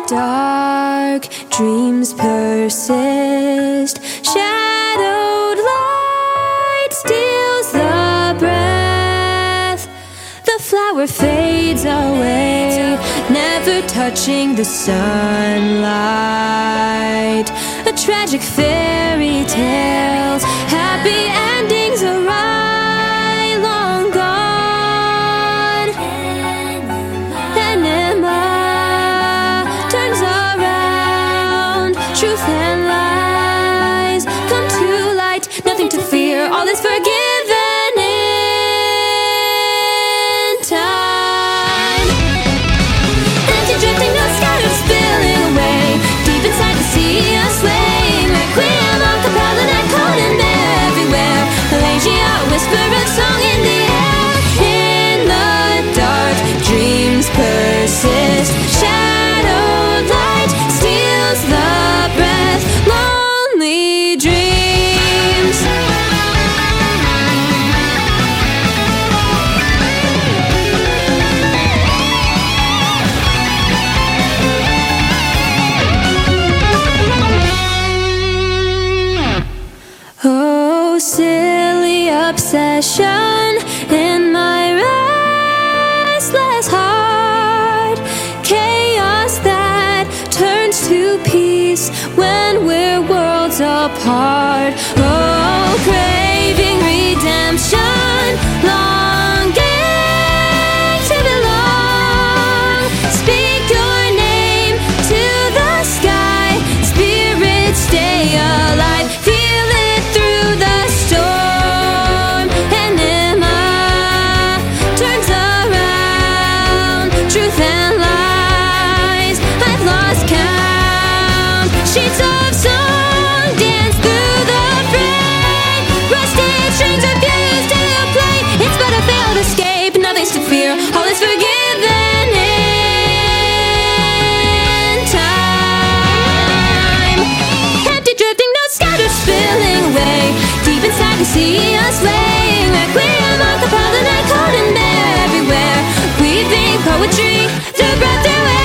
dark, dreams persist. Shadowed light steals the breath. The flower fades away, never touching the sunlight. A tragic fairy tale, happy endings arrive, long gone. Enema turns around, truth and lies come to light. Nothing to fear, all is forgiven in time. Empty drifting, no scattered, spilling away, deep inside the sea, a swaying requiem, a cappella that caught in there everywhere. Pelagia, whisper a song in the air. In the dark, dreams persist. Shadowed light steals the breath. Lonely dreams. Oh, silly obsession in my restless heart. Chaos that turns to peace when we're worlds apart. Oh, craving redemption, longing to belong. Speak your name to the sky. Spirits stay alive. Feel it through the storm. Enema turns around. Truth and lies, I've lost count. Sheets of song dance through the fray. Rusted strings refuse to play. It's but a failed escape, nothing's to fear, all is forgiven in time. Empty drifting, no scattered, spilling away, deep inside the sea, a swaying requiem, a cappella that caught in there everywhere. Weaving poetry, the breath through